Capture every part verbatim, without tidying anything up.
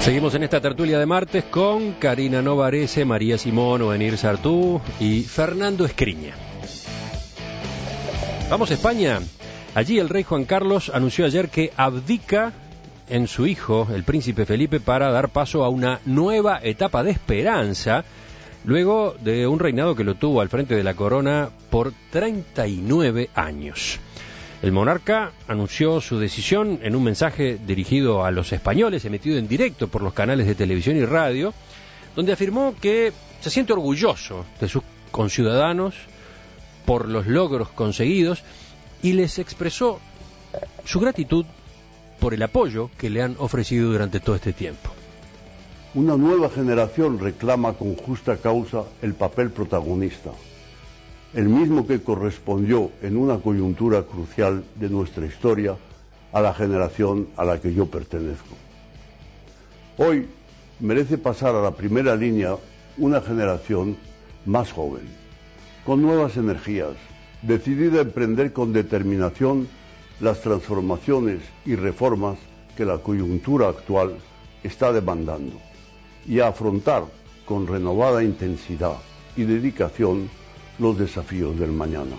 Seguimos en esta tertulia de martes con Karina Novarese, María Simón, Ovenir Sartú y Fernando Escriña. Vamos a España. Allí el rey Juan Carlos anunció ayer que abdica en su hijo, el príncipe Felipe, para dar paso a una nueva etapa de esperanza, luego de un reinado que lo tuvo al frente de la corona por treinta y nueve años. El monarca anunció su decisión en un mensaje dirigido a los españoles, emitido en directo por los canales de televisión y radio, donde afirmó que se siente orgulloso de sus conciudadanos por los logros conseguidos y les expresó su gratitud por el apoyo que le han ofrecido durante todo este tiempo. Una nueva generación reclama con justa causa el papel protagonista, el mismo que correspondió en una coyuntura crucial de nuestra historia a la generación a la que yo pertenezco. Hoy merece pasar a la primera línea una generación más joven, con nuevas energías, decidida a emprender con determinación las transformaciones y reformas que la coyuntura actual está demandando, y a afrontar con renovada intensidad y dedicación los desafíos del mañana.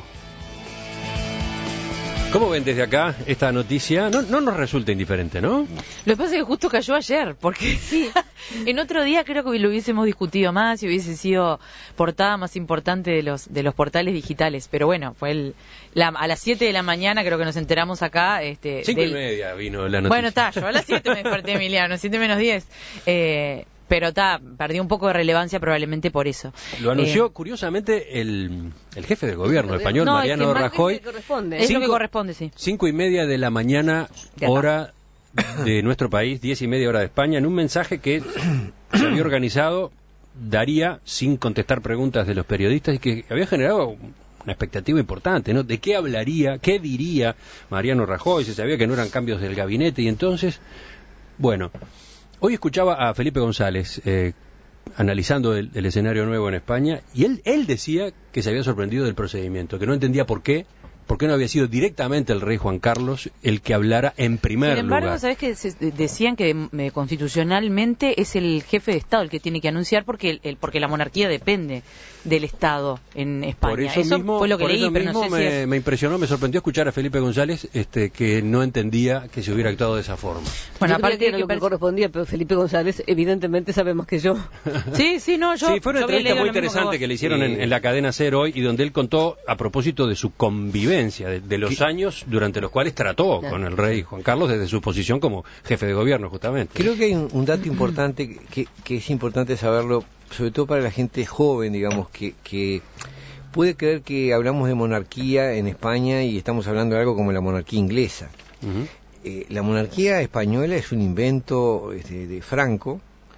¿Cómo ven desde acá esta noticia? No, no nos resulta indiferente, ¿no? Lo que pasa es que justo cayó ayer, porque sí, en otro día creo que lo hubiésemos discutido más y hubiese sido portada más importante de los de los portales digitales. Pero bueno, fue el, la, a las siete de la mañana creo que nos enteramos acá. Este, Cinco del... y media vino la noticia. Bueno, está, yo a las siete me desperté, Emiliano, siete menos diez. Eh... Pero está, perdió un poco de relevancia probablemente por eso. Lo anunció, eh, curiosamente, el, el jefe de gobierno español, no, Mariano es que Rajoy. Es cinco, lo que corresponde, sí. Cinco y media de la mañana, hora de nuestro país, diez y media hora de España, en un mensaje que se había organizado, daría, sin contestar preguntas de los periodistas, y que había generado una expectativa importante, ¿no? ¿De qué hablaría, qué diría Mariano Rajoy? Se sabía que no eran cambios del gabinete, y entonces, bueno... Hoy escuchaba a Felipe González eh, analizando el, el escenario nuevo en España, y él, él decía que se había sorprendido del procedimiento, que no entendía por qué, por qué no había sido directamente el rey Juan Carlos el que hablara en primer lugar. Sin embargo, lugar. ¿Sabés que se, decían que eh, constitucionalmente es el jefe de Estado el que tiene que anunciar porque el, porque la monarquía depende del Estado en España? Por eso, eso mismo, fue lo que por leí, eso pero mismo no sé me, si es... me impresionó, me sorprendió escuchar a Felipe González este, que no entendía que se hubiera actuado de esa forma. Bueno, yo aparte que era lo que correspondía, pero Felipe González evidentemente sabe más que yo. Sí, sí, no, yo... Sí, fue una yo entrevista muy interesante que, que le hicieron sí. en, en la cadena Ser hoy, y donde él contó a propósito de su convivencia, de, de los años durante los cuales trató claro. con el rey Juan Carlos desde su posición como jefe de gobierno, justamente. Creo que hay un, un dato importante que, que es importante saberlo, sobre todo para la gente joven, digamos, que, que puede creer que hablamos de monarquía en España y estamos hablando de algo como la monarquía inglesa. Uh-huh. Eh, la monarquía española es un invento este, de Franco.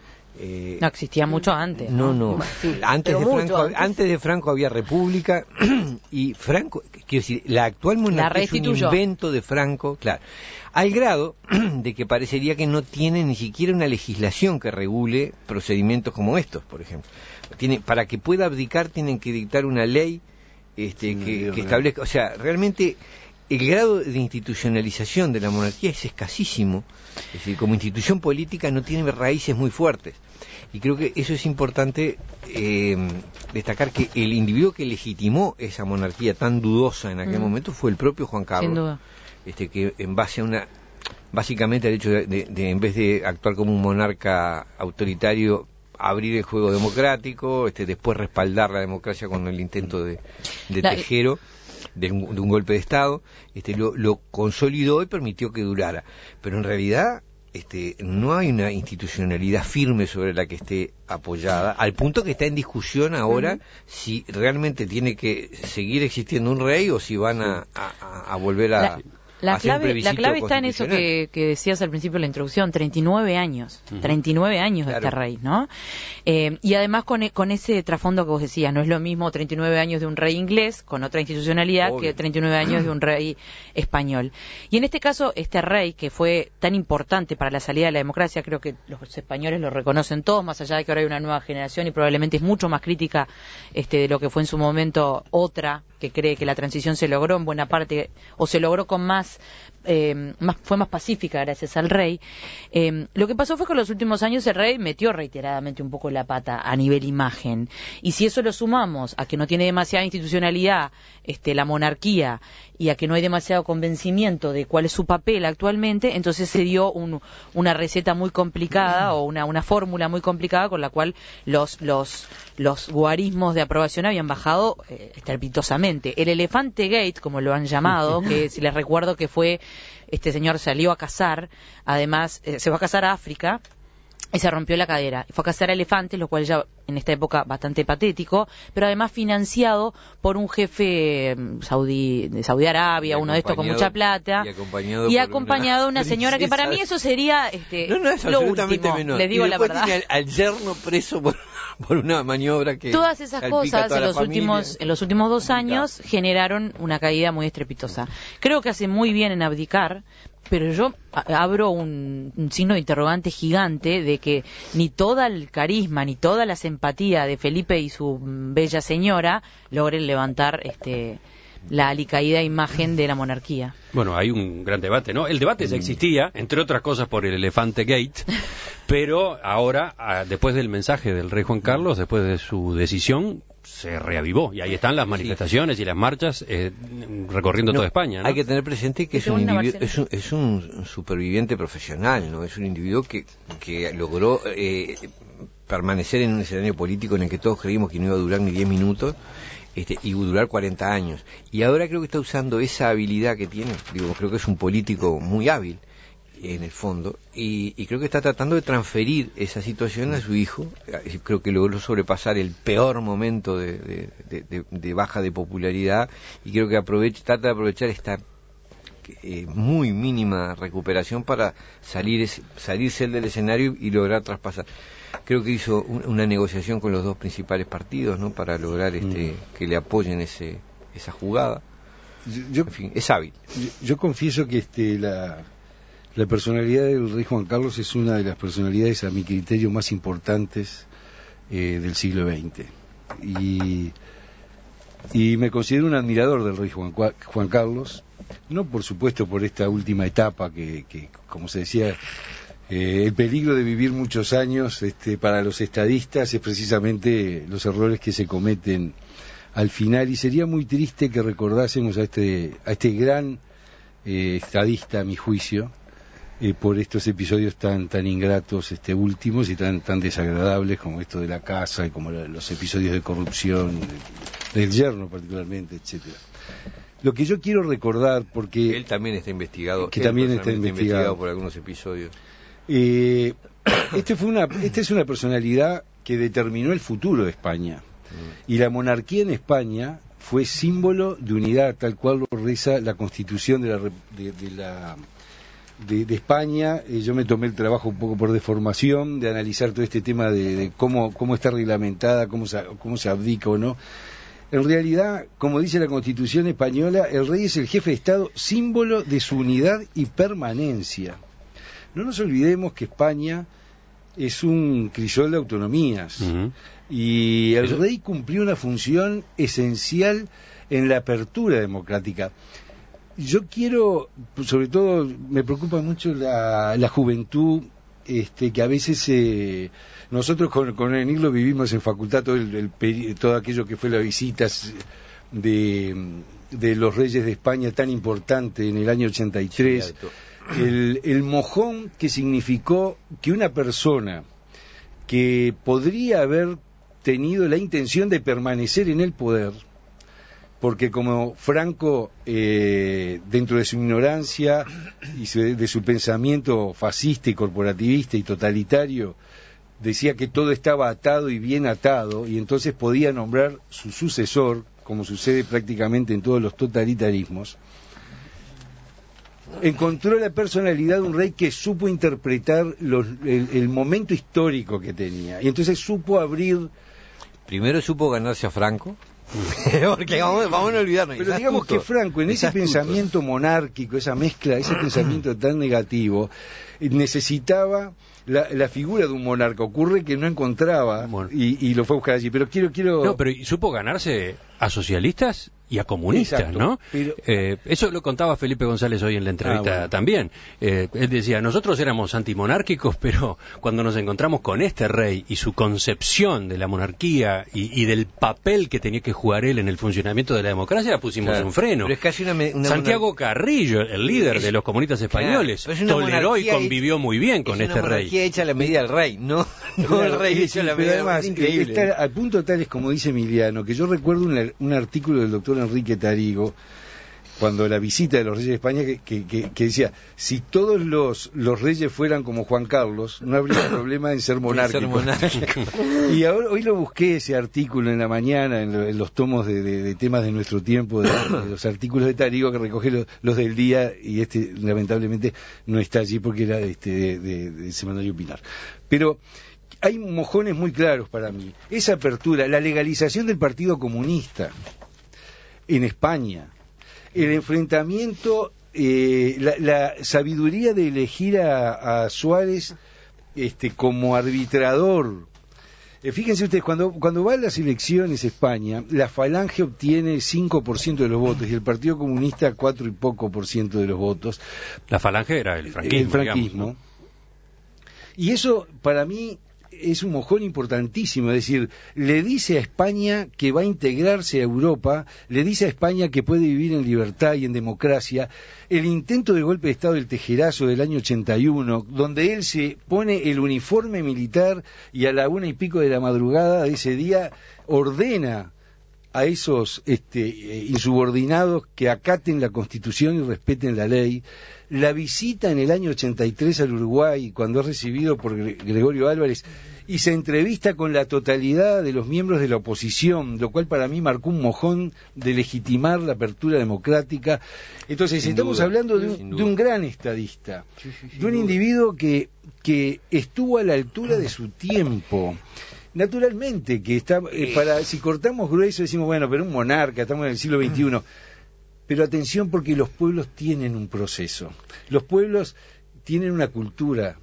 Eh, no existía mucho antes. No, no. no. Sí, antes, de Franco, antes. antes de Franco había república y Franco, quiero decir, la actual monarquía es un invento de Franco, claro, al grado de que parecería que no tiene ni siquiera una legislación que regule procedimientos como estos, por ejemplo. Tiene, para que pueda abdicar tienen que dictar una ley este, que, que establezca, o sea, realmente el grado de institucionalización de la monarquía es escasísimo, es decir, como institución política no tiene raíces muy fuertes, y creo que eso es importante eh, destacar, que el individuo que legitimó esa monarquía tan dudosa en aquel mm. momento fue el propio Juan Carlos. Sin duda. Este, que en base a una, básicamente el hecho de, de, de en vez de actuar como un monarca autoritario, abrir el juego democrático, este, después respaldar la democracia con el intento de, de la, Tejero, de un, de un golpe de Estado, este, lo, lo consolidó y permitió que durara. Pero en realidad este, no hay una institucionalidad firme sobre la que esté apoyada, al punto que está en discusión ahora uh-huh. si realmente tiene que seguir existiendo un rey o si van a, a, a volver a... La... La clave, la clave está en eso que, que decías al principio de la introducción, treinta y nueve años, uh-huh. treinta y nueve años claro. de este rey, ¿no? Eh, y además con, con ese trasfondo que vos decías, no es lo mismo treinta y nueve años de un rey inglés con otra institucionalidad Obvio. que treinta y nueve años de un rey español. Y en este caso, este rey que fue tan importante para la salida de la democracia, creo que los españoles lo reconocen todos, más allá de que ahora hay una nueva generación y probablemente es mucho más crítica este, de lo que fue en su momento otra, que cree que la transición se logró en buena parte, o se logró con más eh, más, fue más pacífica gracias al rey. Eh, lo que pasó fue que en los últimos años el rey metió reiteradamente un poco la pata a nivel imagen. Y si eso lo sumamos a que no tiene demasiada institucionalidad este, la monarquía y a que no hay demasiado convencimiento de cuál es su papel actualmente, entonces se dio un, una receta muy complicada o una, una fórmula muy complicada con la cual los, los, los guarismos de aprobación habían bajado eh, estrepitosamente. El elefante gate, como lo han llamado, que si les recuerdo que fue, este señor salió a cazar, además eh, se fue a cazar a África, y se rompió la cadera. Fue a cazar elefantes, lo cual ya en esta época bastante patético, pero además financiado por un jefe saudí, de Saudi Arabia, uno de estos con mucha plata, y acompañado, y acompañado de una, una señora que para mí eso sería este, no, no, es lo último, menor. les digo y la verdad. Tiene al, al yerno preso por, por una maniobra que todas esas cosas en los últimos en los últimos dos años generaron una caída muy estrepitosa. Creo que hace muy bien en abdicar, pero yo abro un, un signo de interrogante gigante de que ni todo el carisma ni toda la simpatía de Felipe y su bella señora logren levantar este la alicaída imagen de la monarquía. Bueno, hay un gran debate, ¿no? El debate ya existía, entre otras cosas por el elefante gate, pero ahora, después del mensaje del rey Juan Carlos, después de su decisión, se reavivó, y ahí están las manifestaciones sí. y las marchas eh, recorriendo no, toda España, ¿no? Hay que tener presente que es un, individuo, es, un, es un superviviente profesional, ¿no? Es un individuo que, que logró eh, permanecer en un escenario político en el que todos creímos que no iba a durar ni diez minutos, este, y durar cuarenta años. Y ahora creo que está usando esa habilidad que tiene, digo, creo que es un político muy hábil, en el fondo, y, y creo que está tratando de transferir esa situación a su hijo. Creo que logró sobrepasar el peor momento de, de, de, de, de baja de popularidad, y creo que aprovecha, trata de aprovechar esta eh, muy mínima recuperación para salir salirse del escenario y lograr traspasar. Creo que hizo un, una negociación con los dos principales partidos, ¿no? Para lograr este mm. que le apoyen ese esa jugada. Yo, yo en fin, es hábil. Yo, yo confieso que este la La personalidad del rey Juan Carlos es una de las personalidades, a mi criterio, más importantes eh, del siglo veinte. Y, y me considero un admirador del rey Juan, Juan Carlos, no por supuesto por esta última etapa que, que como se decía, eh, el peligro de vivir muchos años este, para los estadistas es precisamente los errores que se cometen al final, y sería muy triste que recordásemos a este, a este gran eh, estadista, a mi juicio, Eh, por estos episodios tan tan ingratos este últimos y tan tan desagradables como esto de la casa y como la, los episodios de corrupción de, del yerno particularmente, etcétera. Lo que yo quiero recordar, porque él también está investigado, que también está investigado. investigado por algunos episodios. Eh, este fue una esta es una personalidad que determinó el futuro de España, mm. y la monarquía en España fue símbolo de unidad, tal cual lo reza la Constitución de la de, de la De, de España. Eh, yo me tomé el trabajo un poco por deformación de analizar todo este tema de, de cómo cómo está reglamentada, cómo se, cómo se abdica o no. En realidad, como dice la Constitución española, el rey es el jefe de Estado, símbolo de su unidad y permanencia. No nos olvidemos que España es un crisol de autonomías, uh-huh. y el rey cumplió una función esencial en la apertura democrática. Yo quiero, sobre todo, me preocupa mucho la, la juventud, este, que a veces eh, nosotros con, con el Nilo vivimos en facultad todo, el, el, todo aquello que fue las visitas de, de los reyes de España tan importante en el año ochenta y tres, el, el mojón que significó que una persona que podría haber tenido la intención de permanecer en el poder, porque como Franco, eh, dentro de su ignorancia y su, de su pensamiento fascista y corporativista y totalitario, decía que todo estaba atado y bien atado, y entonces podía nombrar su sucesor, como sucede prácticamente en todos los totalitarismos, encontró la personalidad de un rey que supo interpretar los, el, el momento histórico que tenía, y entonces supo abrir... Primero supo ganarse a Franco, porque vamos, vamos a olvidarnos. Pero digamos astuto, que Franco, en ese pensamiento monárquico, esa mezcla, ese pensamiento tan negativo, necesitaba la, la figura de un monarca. Ocurre que no encontraba, bueno. y, y lo fue a buscar allí. Pero quiero, quiero. No, pero ¿supo ganarse a socialistas y a comunistas, Exacto, ¿no? Pero... Eh, eso lo contaba Felipe González hoy en la entrevista ah, bueno. también. Eh, él decía, nosotros éramos antimonárquicos, pero cuando nos encontramos con este rey y su concepción de la monarquía y, y del papel que tenía que jugar él en el funcionamiento de la democracia, pusimos claro, un freno. Pero es casi una, una Santiago monar... Carrillo, el líder es, de los comunistas españoles, claro, toleró y convivió muy bien con este rey. Es una monarquía hecha a la medida del rey, no, no claro, el rey hecho a la medida del rey. Es increíble. Está, al punto tal es como dice Emiliano, que yo recuerdo un, un artículo del doctor Enrique Tarigo, cuando la visita de los reyes de España, que, que, que, que decía, si todos los, los reyes fueran como Juan Carlos, no habría problema en ser monárquicos. Y ahora, hoy lo busqué ese artículo en la mañana, en, lo, en los tomos de, de, de temas de nuestro tiempo, de, de los artículos de Tarigo, que recoge lo, los del día, y este lamentablemente no está allí porque era este de, de, de Semanario Pilar. Pero hay mojones muy claros para mí. Esa apertura, la legalización del Partido Comunista en España, el enfrentamiento, eh, la, la sabiduría de elegir a, a Suárez este, como arbitrador. Eh, fíjense ustedes, cuando, cuando va a las elecciones España, la Falange obtiene cinco por ciento de los votos y el Partido Comunista cuatro y poco por ciento de los votos. La Falange era el franquismo. El franquismo. Digamos, ¿no? Y eso, para mí, es un mojón importantísimo, es decir, le dice a España que va a integrarse a Europa, le dice a España que puede vivir en libertad y en democracia. El intento de golpe de Estado del Tejerazo del año ochenta y uno, donde él se pone el uniforme militar y a la una y pico de la madrugada de ese día ordena a esos este, insubordinados que acaten la Constitución y respeten la ley. La visita en el año ochenta y tres al Uruguay, cuando es recibido por Gregorio Álvarez, y se entrevista con la totalidad de los miembros de la oposición, lo cual para mí marcó un mojón de legitimar la apertura democrática. Entonces, sin estamos duda, hablando de un, de un gran estadista, sí, sí, de un duda. individuo que, que estuvo a la altura de su tiempo. Naturalmente, que está eh, para si cortamos grueso decimos, bueno, pero un monarca, estamos en el siglo veintiuno. Pero atención, porque los pueblos tienen un proceso. Los pueblos tienen una cultura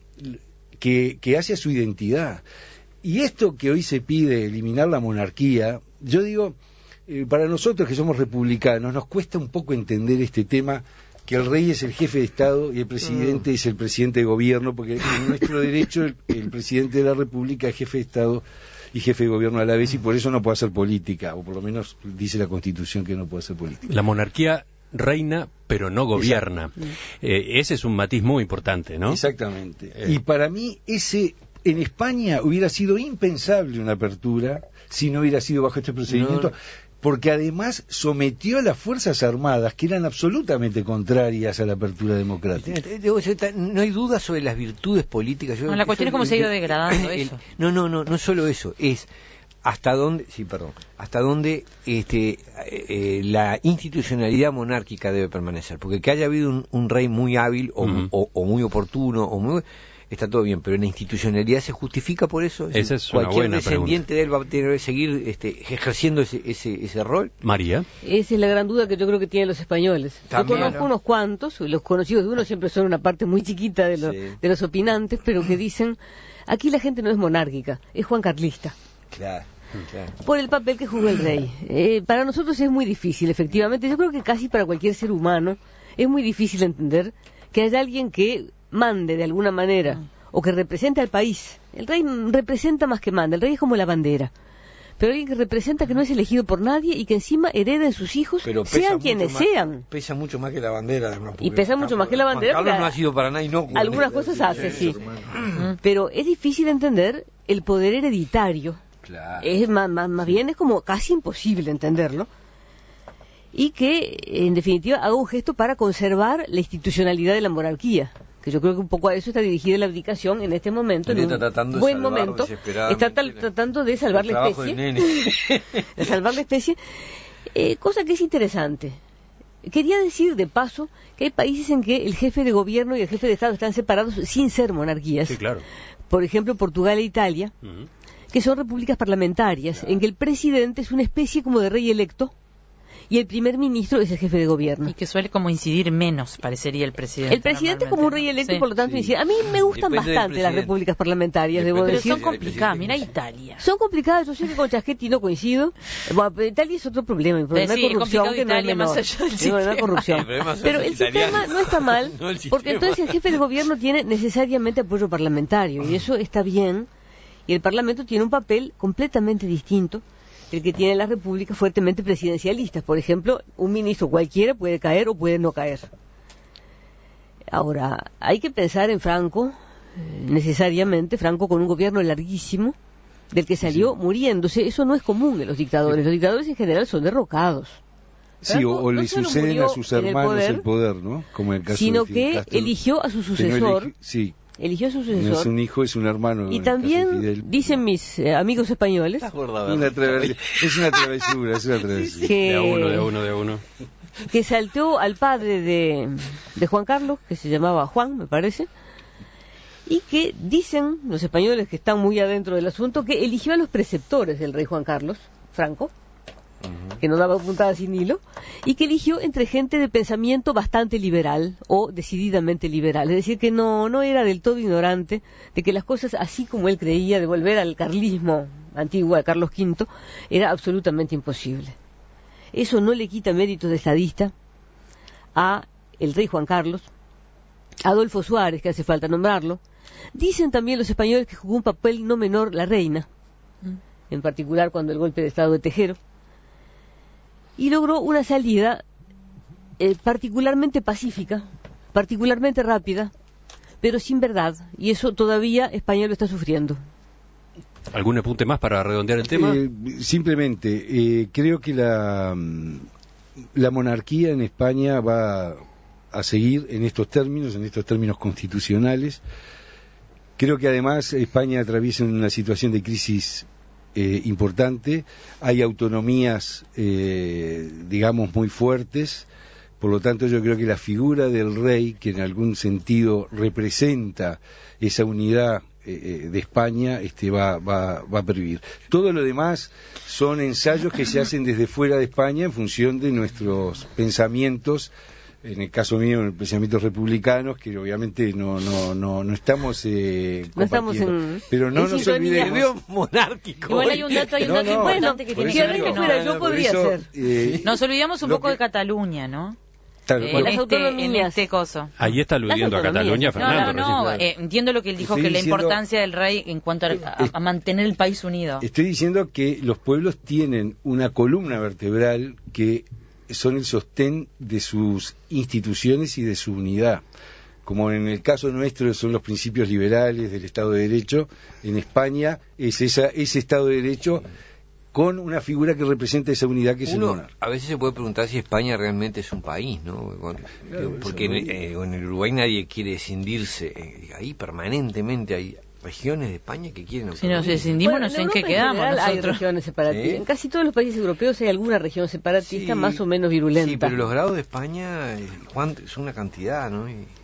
que, que hace a su identidad. Y esto que hoy se pide, eliminar la monarquía, yo digo, eh, para nosotros que somos republicanos, nos cuesta un poco entender este tema, que el rey es el jefe de Estado y el presidente mm. es el presidente de gobierno, porque en nuestro derecho el, el presidente de la República es jefe de Estado y jefe de gobierno a la vez, y por eso no puede hacer política, o por lo menos dice la Constitución que no puede hacer política. La monarquía reina, pero no gobierna. Eh, ese es un matiz muy importante, ¿no? Exactamente. Eh. Y para mí, ese en España hubiera sido impensable una apertura si no hubiera sido bajo este procedimiento, no. porque además sometió a las Fuerzas Armadas, que eran absolutamente contrarias a la apertura democrática. No hay duda sobre las virtudes políticas. Yo, no, la cuestión es cómo se ha ido degradando el, eso. No, no, no, no solo eso, es hasta dónde, sí, perdón, hasta dónde este, eh, la institucionalidad monárquica debe permanecer, porque que haya habido un, un rey muy hábil o, uh-huh. o, o muy oportuno o muy está todo bien, pero la institucionalidad se justifica por eso. Esa es una buena descendiente pregunta. de él va a tener que seguir este, ejerciendo ese, ese, ese rol. María. Esa es la gran duda que yo creo que tienen los españoles. También, yo conozco ¿no? unos cuantos, los conocidos de uno siempre son una parte muy chiquita de, lo, sí. de los opinantes, pero que dicen, aquí la gente no es monárquica, es juancarlista. Claro. Claro. Por el papel que jugó el rey. Eh, para nosotros es muy difícil, efectivamente. Yo creo que casi para cualquier ser humano es muy difícil entender que haya alguien que mande de alguna manera o que represente al país. El rey representa más que manda, el rey es como la bandera. Pero alguien que representa que no es elegido por nadie y que encima hereda en sus hijos, sean quienes más, sean. Pesa mucho más que la bandera. Además, y pesa mucho más que la bandera. Juan Carlos no ha sido para nada inocuo. Algunas cosas hace, sí. Pero es difícil entender el poder hereditario. Claro. Es más, más, más bien es como casi imposible entenderlo. Y que, en definitiva, haga un gesto para conservar la institucionalidad de la monarquía. Que yo creo que un poco a eso está dirigida la abdicación en este momento, en un buen momento. Está tal, tratando de salvar la especie. De, de salvar la especie. Eh, cosa que es interesante. Quería decir, de paso, que hay países en que el jefe de gobierno y el jefe de Estado están separados sin ser monarquías. Sí, claro. Por ejemplo, Portugal e Italia, uh-huh. que son repúblicas parlamentarias, claro. en que el presidente es una especie como de rey electo, y el primer ministro es el jefe de gobierno. Y que suele como incidir menos, parecería el presidente. El presidente como un rey electo, sí. por lo tanto, sí. incide. A mí me gustan Depende bastante las repúblicas parlamentarias, Depende debo pero decir. son complicadas, mira Italia. Son complicadas, yo sé que con Chasquetti no coincido. Bueno, Italia es otro problema, el problema sí, de corrupción que no es menor. El corrupción. Pero el sistema no está mal, no porque entonces el jefe de gobierno tiene necesariamente apoyo parlamentario, y eso está bien, y el Parlamento tiene un papel completamente distinto el que tienen las repúblicas fuertemente presidencialistas. Por ejemplo, un ministro cualquiera puede caer o puede no caer. Ahora, hay que pensar en Franco, eh, necesariamente, Franco con un gobierno larguísimo, del que salió sí. muriéndose. Eso no es común en los dictadores. Los dictadores en general son derrocados. Sí, Franco, o, o no le suceden a sus hermanos el poder, el poder, ¿no? Como en el caso sino de que Castro, eligió a su sucesor. No sí. Eligió a su sucesor. No es un hijo, es un hermano. Y también dicen mis eh, amigos españoles. Una traves, es una travesura, es una travesura. Que, de a uno, de a uno, de a uno. Que saltó al padre de, de Juan Carlos, que se llamaba Juan, me parece, y que dicen los españoles que están muy adentro del asunto que eligió a los preceptores del rey Juan Carlos, Franco, que no daba puntada sin hilo, y que eligió entre gente de pensamiento bastante liberal o decididamente liberal, es decir, que no, no era del todo ignorante de que las cosas así como él creía, de volver al carlismo antiguo de Carlos quinto, era absolutamente imposible. Eso no le quita méritos de estadista a el rey Juan Carlos, a Adolfo Suárez, que hace falta nombrarlo. Dicen también los españoles que jugó un papel no menor la reina, en particular cuando el golpe de estado de Tejero, y logró una salida eh, particularmente pacífica, particularmente rápida, pero sin verdad, y eso todavía España lo está sufriendo. ¿Algún apunte más para redondear el tema? Eh, simplemente, eh, creo que la, la monarquía en España va a seguir en estos términos, en estos términos constitucionales. Creo que además España atraviesa una situación de crisis Eh, importante, hay autonomías eh, digamos muy fuertes, por lo tanto yo creo que la figura del rey, que en algún sentido representa esa unidad eh, de España, este va, va, va a pervivir. Todo lo demás son ensayos que se hacen desde fuera de España en función de nuestros pensamientos, en el caso mío, en pensamientos republicanos, que obviamente no no no no estamos eh, no estamos en, pero no nos olvidemos monárquico. Igual hay un dato, hay un no, dato no, importante que tiene que ver que no, yo podría eso, ser. Eh, nos olvidamos un poco que, de Cataluña, ¿no? Tal, Eh, bueno, en, este, en este coso. Ahí está aludiendo a Cataluña, Fernando. No, no, no, eh, entiendo lo que él dijo, Estoy que diciendo, la importancia del rey en cuanto a, a, a mantener el país unido. Estoy diciendo que los pueblos tienen una columna vertebral que son el sostén de sus instituciones y de su unidad. Como en el caso nuestro son los principios liberales del Estado de Derecho, en España es esa, ese Estado de Derecho con una figura que representa esa unidad que es Uno, el monarca. A veces se puede preguntar si España realmente es un país, ¿no? Porque en, eh, en el Uruguay nadie quiere escindirse, eh, ahí permanentemente hay regiones de España que quieren autonomía. Si nos escindimos, bueno, no sé en qué quedamos en nosotros. Hay regiones separatistas. ¿Sí? En casi todos los países europeos hay alguna región separatista Sí, más o menos virulenta. Sí, pero los grados de España, Juan, es una cantidad, ¿no? Y